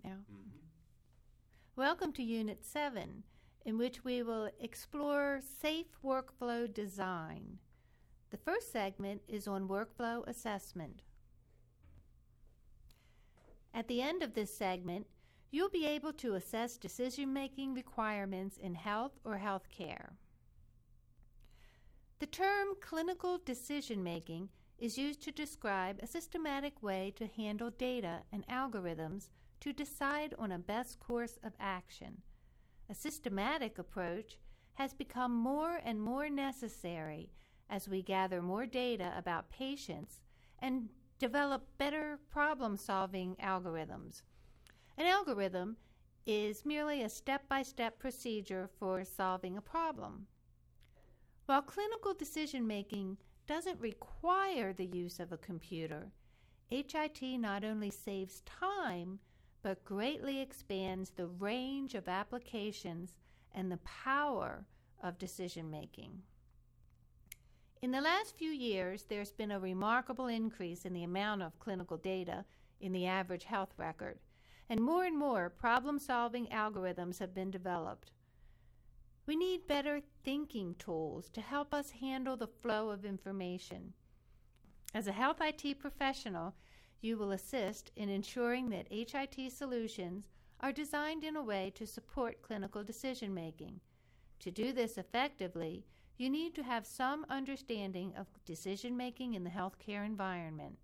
now. Mm-hmm. Welcome to Unit 7, in which we will explore safe workflow design. The first segment is on workflow assessment. At the end of this segment, you'll be able to assess decision-making requirements in health or healthcare. The term clinical decision-making is used to describe a systematic way to handle data and algorithms to decide on a best course of action. A systematic approach has become more and more necessary as we gather more data about patients and develop better problem-solving algorithms. An algorithm is merely a step-by-step procedure for solving a problem. While clinical decision-making doesn't require the use of a computer, HIT not only saves time, but greatly expands the range of applications and the power of decision-making. In the last few years, there's been a remarkable increase in the amount of clinical data in the average health record, and more problem-solving algorithms have been developed. We need better thinking tools to help us handle the flow of information. As a health IT professional, you will assist in ensuring that HIT solutions are designed in a way to support clinical decision-making. To do this effectively, you need to have some understanding of decision-making in the healthcare environment.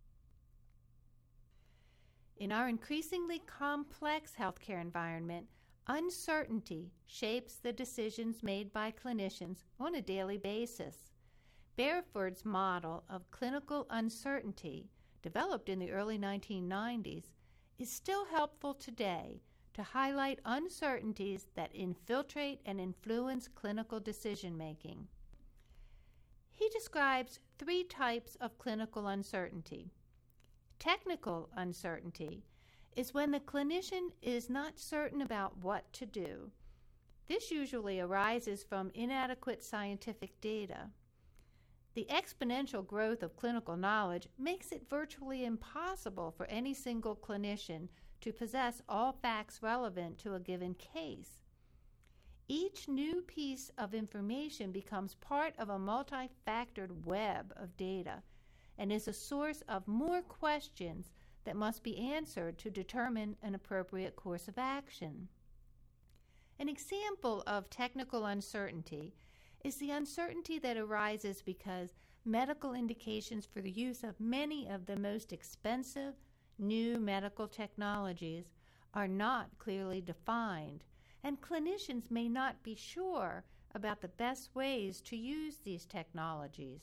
In our increasingly complex healthcare environment, uncertainty shapes the decisions made by clinicians on a daily basis. Bareford's model of clinical uncertainty, developed in the early 1990s, is still helpful today to highlight uncertainties that infiltrate and influence clinical decision-making. He describes 3 types of clinical uncertainty. Technical uncertainty is when the clinician is not certain about what to do. This usually arises from inadequate scientific data. The exponential growth of clinical knowledge makes it virtually impossible for any single clinician to possess all facts relevant to a given case. Each new piece of information becomes part of a multifactored web of data and is a source of more questions that must be answered to determine an appropriate course of action. An example of technical uncertainty is the uncertainty that arises because medical indications for the use of many of the most expensive new medical technologies are not clearly defined, and clinicians may not be sure about the best ways to use these technologies.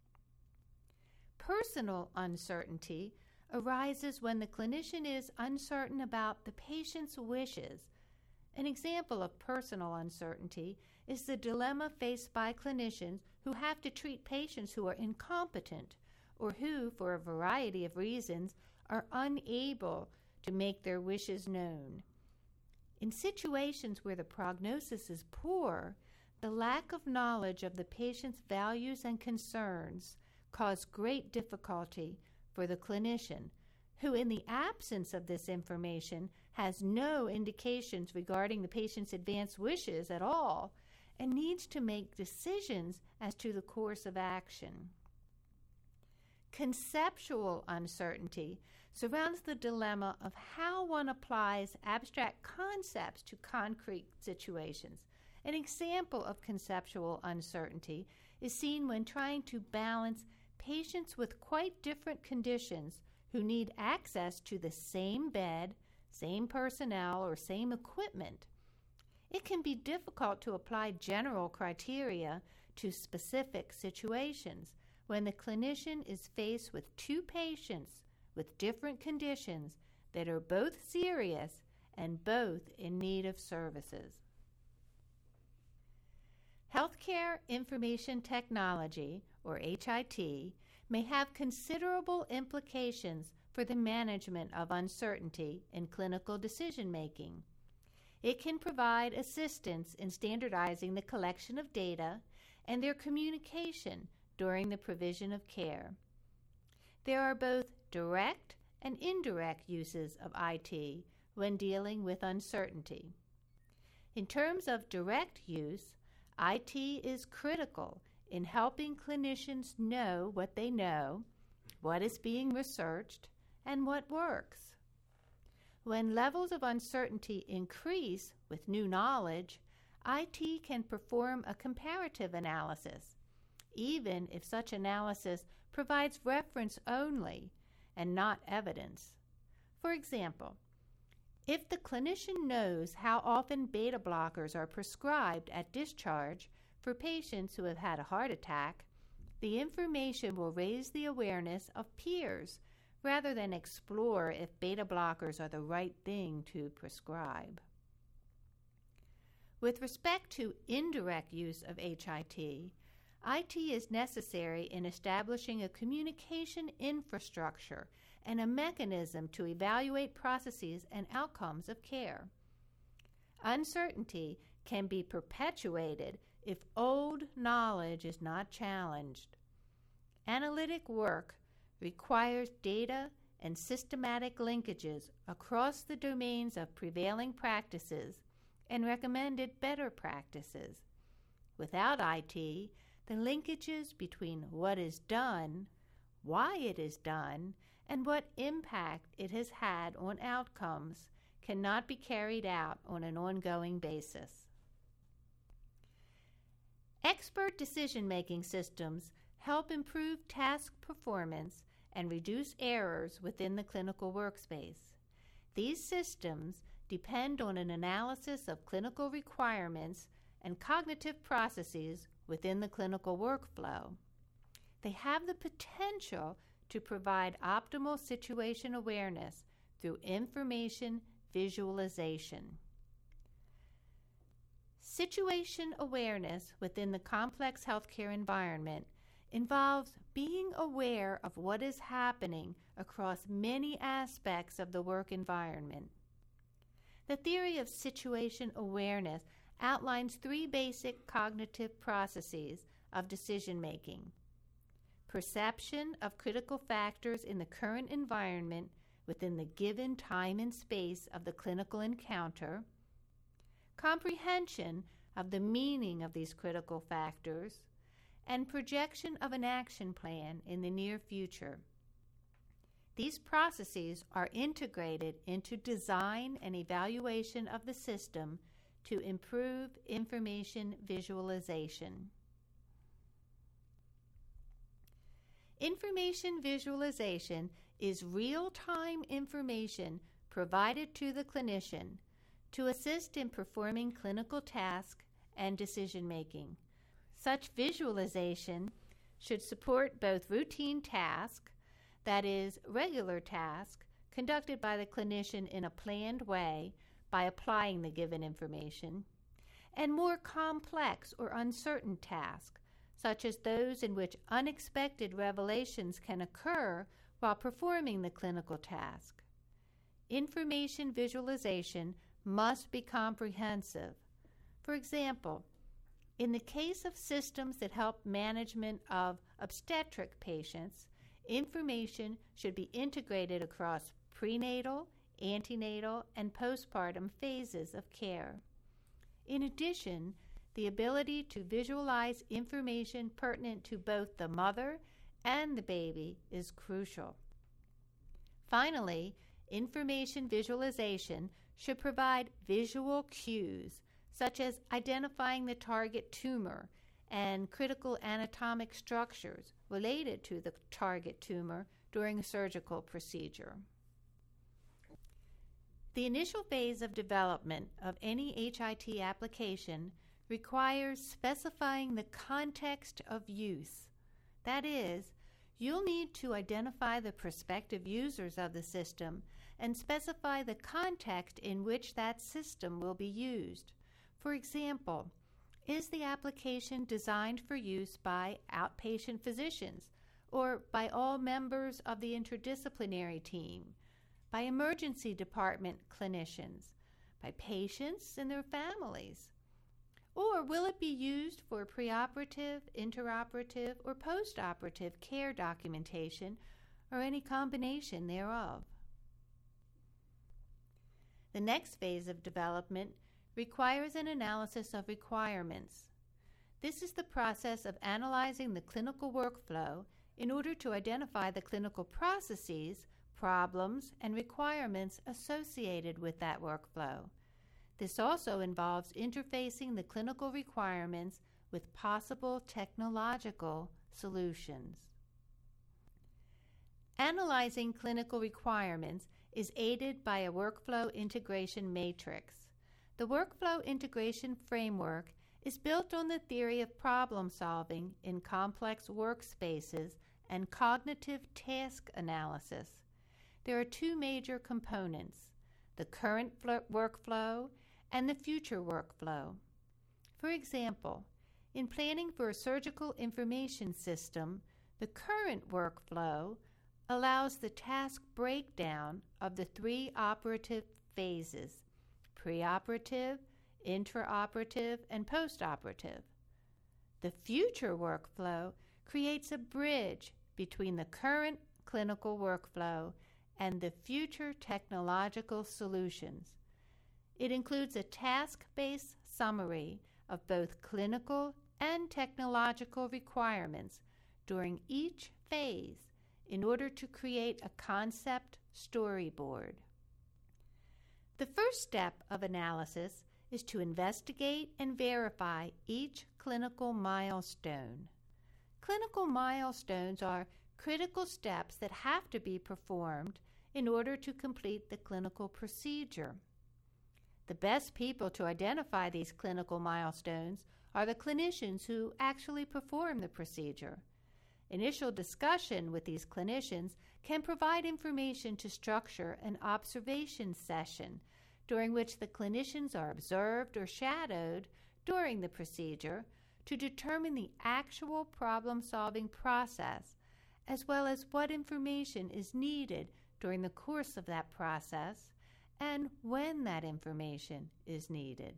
Personal uncertainty arises when the clinician is uncertain about the patient's wishes. An example of personal uncertainty is the dilemma faced by clinicians who have to treat patients who are incompetent or who, for a variety of reasons, are unable to make their wishes known. In situations where the prognosis is poor, the lack of knowledge of the patient's values and concerns cause great difficulty for the clinician, who in the absence of this information has no indications regarding the patient's advanced wishes at all and needs to make decisions as to the course of action. Conceptual uncertainty surrounds the dilemma of how one applies abstract concepts to concrete situations. An example of conceptual uncertainty is seen when trying to balance patients with quite different conditions who need access to the same bed, same personnel, or same equipment. It can be difficult to apply general criteria to specific situations when the clinician is faced with 2 patients with different conditions that are both serious and both in need of services. Healthcare Information Technology, or HIT, may have considerable implications for the management of uncertainty in clinical decision-making. It can provide assistance in standardizing the collection of data and their communication during the provision of care. There are both direct and indirect uses of IT when dealing with uncertainty. In terms of direct use, IT is critical in helping clinicians know what they know, what is being researched, and what works. When levels of uncertainty increase with new knowledge, IT can perform a comparative analysis, even if such analysis provides reference only and not evidence. For example, if the clinician knows how often beta blockers are prescribed at discharge for patients who have had a heart attack, the information will raise the awareness of peers rather than explore if beta blockers are the right thing to prescribe. With respect to indirect use of HIT, IT is necessary in establishing a communication infrastructure and a mechanism to evaluate processes and outcomes of care. Uncertainty can be perpetuated if old knowledge is not challenged. Analytic work requires data and systematic linkages across the domains of prevailing practices and recommended better practices. Without IT, the linkages between what is done, why it is done, and what impact it has had on outcomes cannot be carried out on an ongoing basis. Expert decision-making systems help improve task performance and reduce errors within the clinical workspace. These systems depend on an analysis of clinical requirements and cognitive processes within the clinical workflow. They have the potential to provide optimal situation awareness through information visualization. Situation awareness within the complex healthcare environment involves being aware of what is happening across many aspects of the work environment. The theory of situation awareness outlines three basic cognitive processes of decision-making: perception of critical factors in the current environment within the given time and space of the clinical encounter, comprehension of the meaning of these critical factors, and projection of an action plan in the near future. These processes are integrated into design and evaluation of the system to improve information visualization. Information visualization is real-time information provided to the clinician to assist in performing clinical tasks and decision-making. Such visualization should support both routine tasks, that is, regular tasks, conducted by the clinician in a planned way by applying the given information, and more complex or uncertain tasks, such as those in which unexpected revelations can occur while performing the clinical task. Information visualization must be comprehensive. For example, in the case of systems that help management of obstetric patients, information should be integrated across prenatal, antenatal, and postpartum phases of care. In addition, the ability to visualize information pertinent to both the mother and the baby is crucial. Finally, information visualization should provide visual cues, such as identifying the target tumor and critical anatomic structures related to the target tumor during a surgical procedure. The initial phase of development of any HIT application requires specifying the context of use. That is, you'll need to identify the prospective users of the system and specify the context in which that system will be used. For example, is the application designed for use by outpatient physicians or by all members of the interdisciplinary team, by emergency department clinicians, by patients and their families? Or will it be used for preoperative, intraoperative, or postoperative care documentation, or any combination thereof? The next phase of development requires an analysis of requirements. This is the process of analyzing the clinical workflow in order to identify the clinical processes, problems, and requirements associated with that workflow. This also involves interfacing the clinical requirements with possible technological solutions. Analyzing clinical requirements is aided by a workflow integration matrix. The workflow integration framework is built on the theory of problem solving in complex workspaces and cognitive task analysis. There are two major components: the current workflow and the future workflow. For example, in planning for a surgical information system, the current workflow allows the task breakdown of the three operative phases: preoperative, intraoperative, and postoperative. The future workflow creates a bridge between the current clinical workflow and the future technological solutions. It includes a task-based summary of both clinical and technological requirements during each phase in order to create a concept storyboard. The first step of analysis is to investigate and verify each clinical milestone. Clinical milestones are critical steps that have to be performed in order to complete the clinical procedure. The best people to identify these clinical milestones are the clinicians who actually perform the procedure. Initial discussion with these clinicians can provide information to structure an observation session during which the clinicians are observed or shadowed during the procedure to determine the actual problem-solving process, as well as what information is needed during the course of that process and when that information is needed.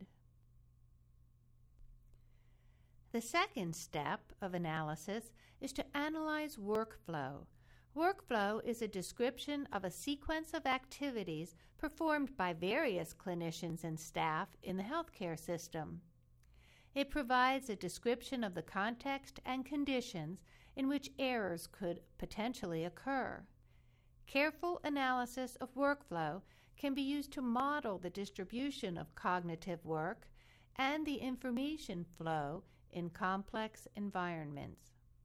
The second step of analysis is to analyze workflow. Workflow is a description of a sequence of activities performed by various clinicians and staff in the healthcare system. It provides a description of the context and conditions in which errors could potentially occur. Careful analysis of workflow can be used to model the distribution of cognitive work and the information flow in complex environments.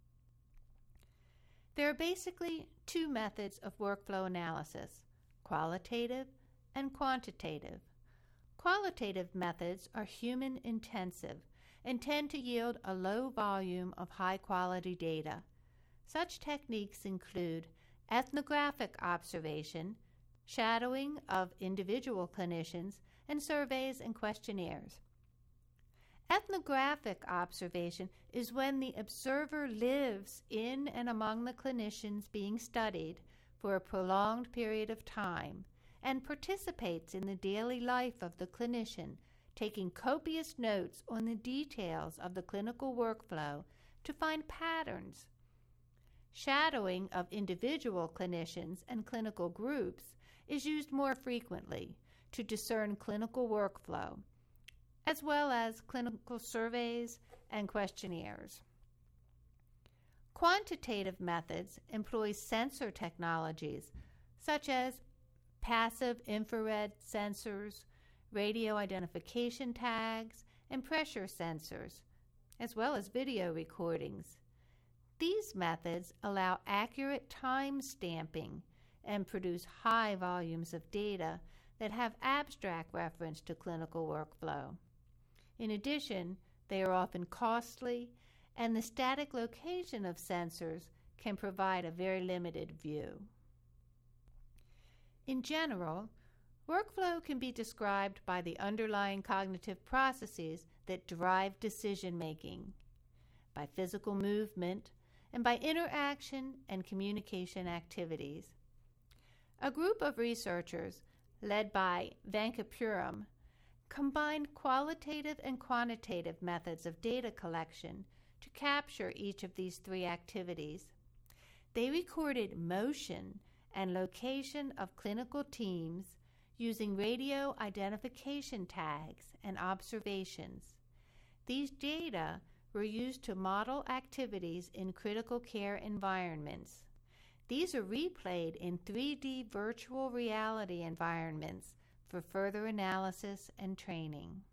There are basically two methods of workflow analysis: qualitative and quantitative. Qualitative methods are human-intensive and tend to yield a low volume of high-quality data. Such techniques include ethnographic observation, shadowing of individual clinicians, and surveys and questionnaires. Ethnographic observation is when the observer lives in and among the clinicians being studied for a prolonged period of time and participates in the daily life of the clinician, taking copious notes on the details of the clinical workflow to find patterns. Shadowing of individual clinicians and clinical groups is used more frequently to discern clinical workflow, as well as clinical surveys and questionnaires. Quantitative methods employ sensor technologies such as passive infrared sensors, radio identification tags, and pressure sensors, as well as video recordings. These methods allow accurate time stamping and produce high volumes of data that have abstract reference to clinical workflow. In addition, they are often costly, and the static location of sensors can provide a very limited view. In general, workflow can be described by the underlying cognitive processes that drive decision-making, by physical movement, and by interaction and communication activities. A group of researchers, led by Venkapuram, combined qualitative and quantitative methods of data collection to capture each of these three activities. They recorded motion and location of clinical teams using radio identification tags and observations. These data were used to model activities in critical care environments. These are replayed in 3D virtual reality environments for further analysis and training.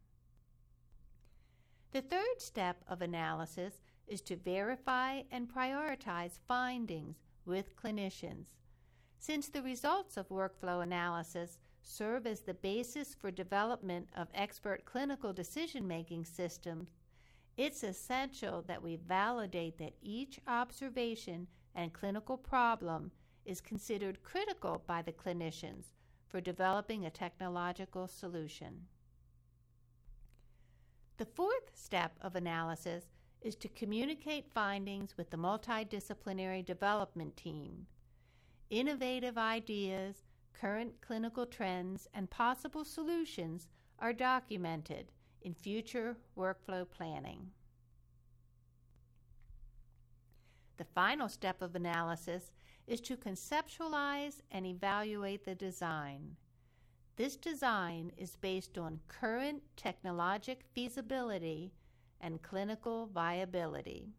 The third step of analysis is to verify and prioritize findings with clinicians. Since the results of workflow analysis serve as the basis for development of expert clinical decision-making systems, it's essential that we validate that each observation and clinical problem is considered critical by the clinicians for developing a technological solution. The fourth step of analysis is to communicate findings with the multidisciplinary development team. Innovative ideas, current clinical trends, and possible solutions are documented in future workflow planning. The final step of analysis is to conceptualize and evaluate the design. This design is based on current technologic feasibility and clinical viability.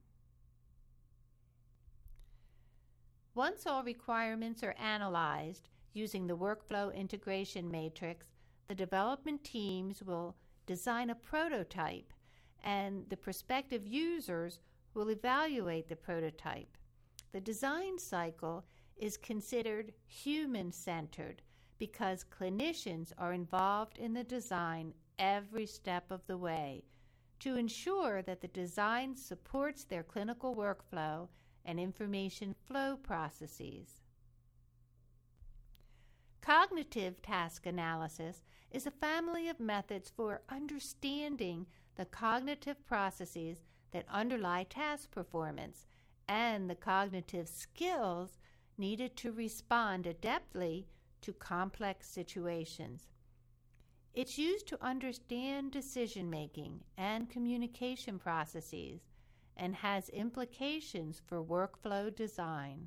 Once all requirements are analyzed using the workflow integration matrix, the development teams will design a prototype, and the prospective users will evaluate the prototype. The design cycle is considered human-centered because clinicians are involved in the design every step of the way to ensure that the design supports their clinical workflow and information flow processes. Cognitive task analysis is a family of methods for understanding the cognitive processes that underlie task performance and the cognitive skills needed to respond adeptly to complex situations. It's used to understand decision-making and communication processes and has implications for workflow design.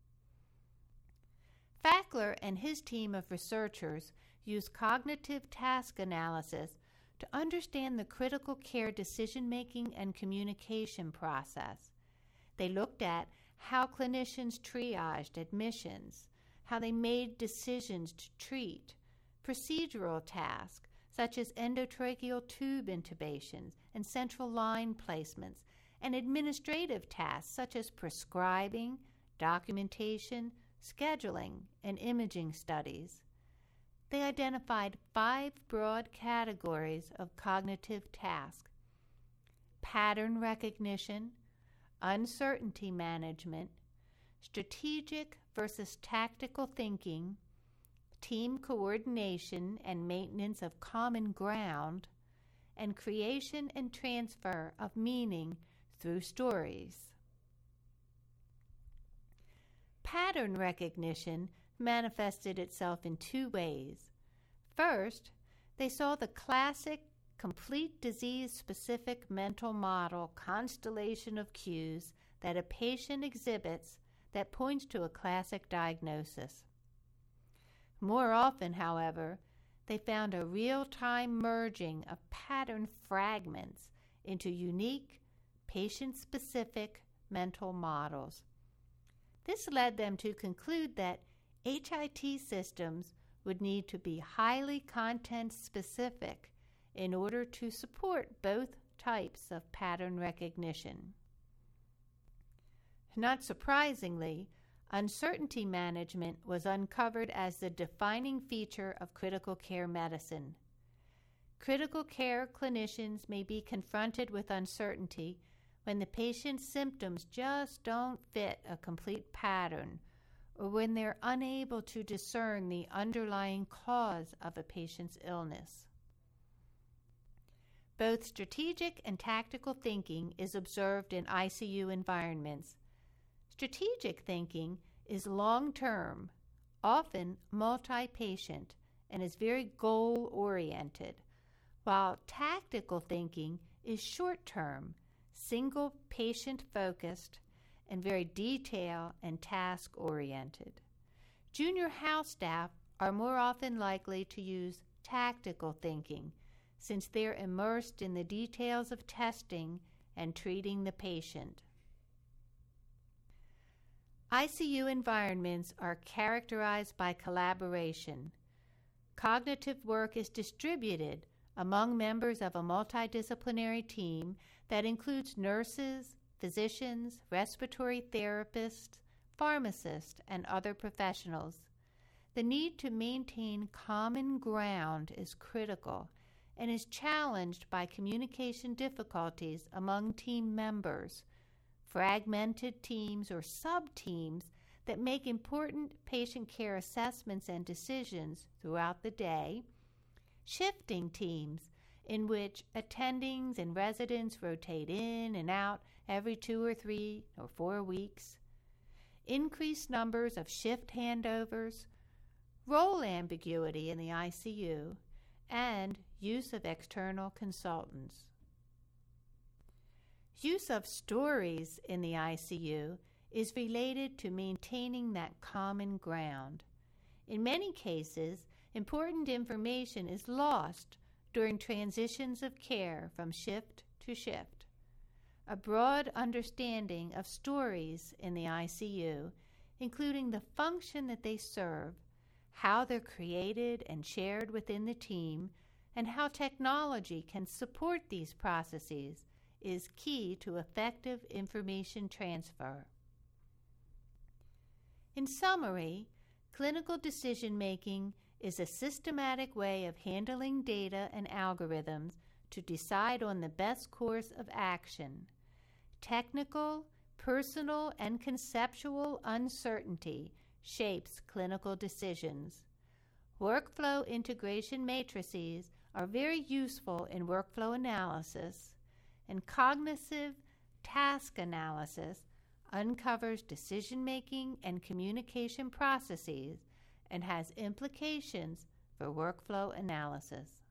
Fackler and his team of researchers use cognitive task analysis to understand the critical care decision-making and communication process. They looked at how clinicians triaged admissions, how they made decisions to treat, procedural tasks such as endotracheal tube intubations and central line placements, and administrative tasks such as prescribing, documentation, scheduling, and imaging studies. They identified 5 broad categories of cognitive tasks: pattern recognition, uncertainty management, strategic versus tactical thinking, team coordination and maintenance of common ground, and creation and transfer of meaning through stories. Pattern recognition manifested itself in 2 ways. First, they saw the classic complete disease-specific mental model constellation of cues that a patient exhibits that points to a classic diagnosis. More often, however, they found a real-time merging of pattern fragments into unique, patient-specific mental models. This led them to conclude that HIT systems would need to be highly content-specific in order to support both types of pattern recognition. Not surprisingly, uncertainty management was uncovered as the defining feature of critical care medicine. Critical care clinicians may be confronted with uncertainty when the patient's symptoms just don't fit a complete pattern, or when they're unable to discern the underlying cause of a patient's illness. Both strategic and tactical thinking is observed in ICU environments. Strategic thinking is long-term, often multi-patient, and is very goal-oriented, while tactical thinking is short-term, single patient-focused, and very detail and task-oriented. Junior house staff are more often likely to use tactical thinking, since they're immersed in the details of testing and treating the patient. ICU environments are characterized by collaboration. Cognitive work is distributed among members of a multidisciplinary team that includes nurses, physicians, respiratory therapists, pharmacists, and other professionals. The need to maintain common ground is critical and is challenged by communication difficulties among team members, fragmented teams or sub-teams that make important patient care assessments and decisions throughout the day, shifting teams in which attendings and residents rotate in and out every 2 or 3 or 4 weeks, increased numbers of shift handovers, role ambiguity in the ICU, and use of external consultants. Use of stories in the ICU is related to maintaining that common ground. In many cases, important information is lost during transitions of care from shift to shift. A broad understanding of stories in the ICU, including the function that they serve, how they're created and shared within the team, and how technology can support these processes, is key to effective information transfer. In summary, clinical decision-making is a systematic way of handling data and algorithms to decide on the best course of action. Technical, personal, and conceptual uncertainty shapes clinical decisions. Workflow integration matrices are very useful in workflow analysis, and cognitive task analysis uncovers decision-making and communication processes and has implications for workflow analysis.